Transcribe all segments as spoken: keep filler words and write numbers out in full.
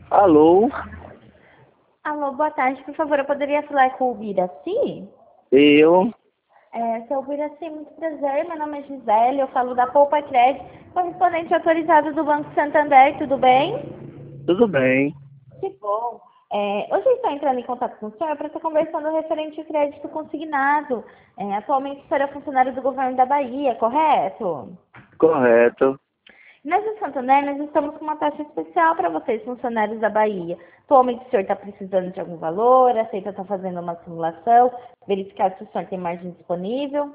Alô? Alô, boa tarde. Por favor, eu poderia falar com o Biraci? Eu? É, seu Biraci, muito prazer. Meu nome é Gisele, eu falo da Poupa Crédito, correspondente autorizado do Banco Santander, tudo bem? Tudo bem. Que bom. É, hoje eu estou entrando em contato com o senhor para estar conversando referente ao crédito consignado. É, atualmente o senhor é funcionário do governo da Bahia, correto? Correto. Nós do Santander, nós estamos com uma taxa especial para vocês, funcionários da Bahia. Atualmente o senhor está precisando de algum valor, aceita estar fazendo uma simulação, verificar se o senhor tem margem disponível.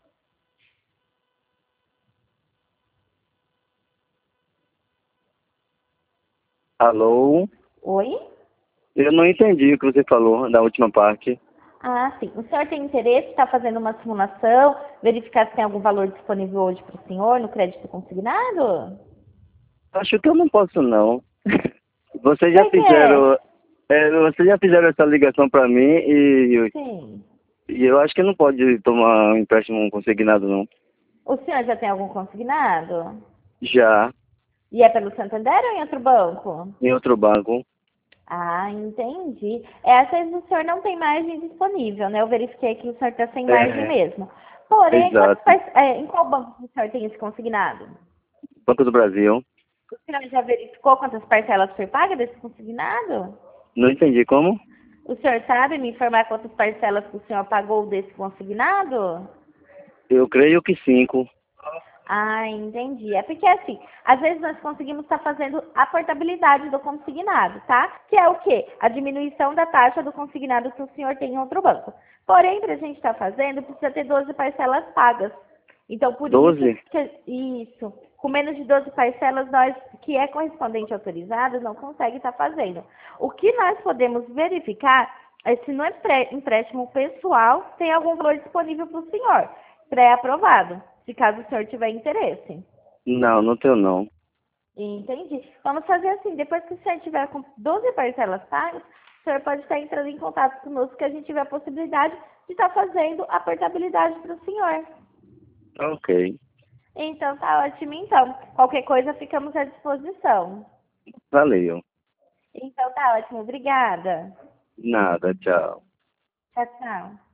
Alô? Oi? Eu não entendi o que você falou da última parte. Ah, sim. O senhor tem interesse em estar fazendo uma simulação, verificar se tem algum valor disponível hoje para o senhor no crédito consignado? Acho que eu não posso não. Vocês já Por quê? fizeram, é, vocês já fizeram essa ligação para mim e, Sim. e eu acho que não pode tomar um empréstimo consignado não. O senhor já tem algum consignado? Já, E é pelo Santander ou em outro banco? em outro banco. Ah, entendi. É, às vezes o senhor não tem margem disponível, né? Eu verifiquei que o senhor está sem margem É, mesmo. Porém, quantos exato. par- é, em qual banco o senhor tem esse consignado? Banco do Brasil. O senhor já verificou quantas parcelas foi paga desse consignado? Não entendi como? O senhor sabe me informar quantas parcelas que o senhor pagou desse consignado? Eu creio que cinco. Ah, entendi. É porque assim, às vezes nós conseguimos estar fazendo a portabilidade do consignado, tá? Que é o quê? A diminuição da taxa do consignado que o senhor tem em outro banco. Porém, para a gente estar fazendo, precisa ter doze parcelas pagas. Então, por isso Doze? que isso, com menos de doze parcelas, nós, que é correspondente autorizado, não consegue estar fazendo. O que nós podemos verificar é se no empre- empréstimo pessoal tem algum valor disponível para o senhor, pré-aprovado, se caso o senhor tiver interesse. Não, não tenho não. Entendi. Vamos fazer assim, depois que o senhor tiver com doze parcelas pagas, o senhor pode estar entrando em contato conosco que a gente tiver a possibilidade de estar fazendo a portabilidade para o senhor. Ok. Então tá ótimo, então. Qualquer coisa ficamos à disposição. Valeu. Então tá ótimo, obrigada. Nada, tchau. Tchau, tchau.